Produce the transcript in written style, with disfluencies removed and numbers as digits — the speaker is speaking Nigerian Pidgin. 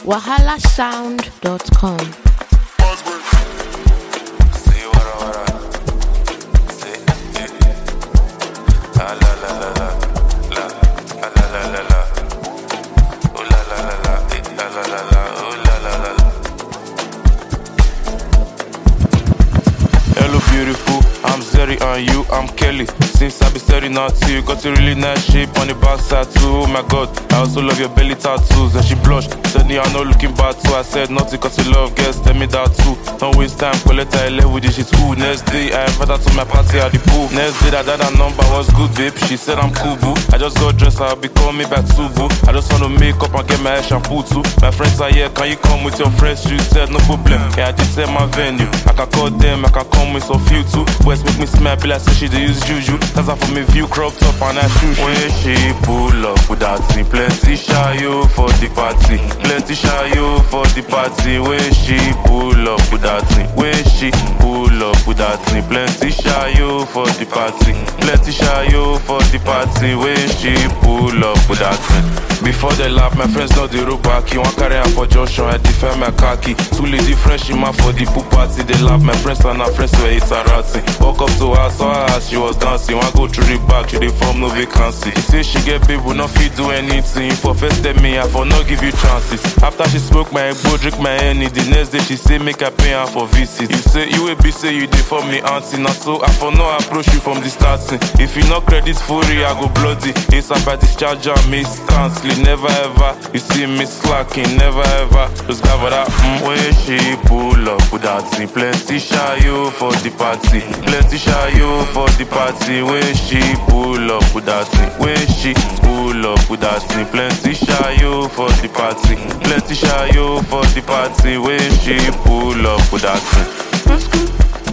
wahalasound.com. Hello beautiful, I'm Zeri and you, I'm Kelly. Since I be staring at you, got a really nice shape on the backside too. Oh my god, I also love your belly tattoos. And she blushed, said me I'm not looking bad too. I said nothing cause you love girls, tell me that too. Don't waste time, collect her level with this shit cool. Next day, I invited her to my party at the pool. Next day, that number was good babe. She said I'm cool boo. I just got dressed, I'll be calling me back too boo. I just wanna make up and get my hair shampoo too. My friends are here, can you come with your friends? She said no problem, yeah I just said my venue. I can call them, I can come with some few too. Boys make me smile, be like say she dey use juju. Cause I for me view cropped up and I shoot. When she pull up with that thing, plenty shayo for the party. Plenty shayo for the party. When she pull up with that thing, when she pull up with that thing, plenty shayo for the party. Plenty shayo for the party. When she pull up with that thing. Before they laugh, my friends know the road back. You want carry her for junction, I defend my khaki. Two lady friends, she man for the pool party. They laugh, my friends and her friends were interacting. Walk up to her, saw her as she was dancing. Want go through the back, she dey form no vacancy. She say she get people, no fit do anything. For first tell me, I for not give you chances. After she smoke my egbo, drink my Henny. The next day she say make I pay her for visit. You say you will be say you dey for me auntie. Now so I for no approach you from the starting. If you no credit fury, I go bloody. It's about this charger, miss canceling. Never ever, you see me slacking, never ever. Just cover that when she pull up with that thing. Plenty shayo for the party, plenty shayo for the party. When she pull up with that thing, when she pull up with that thing. Plenty shayo for the party, plenty shayo for the party. When she pull up with that thing. That's good.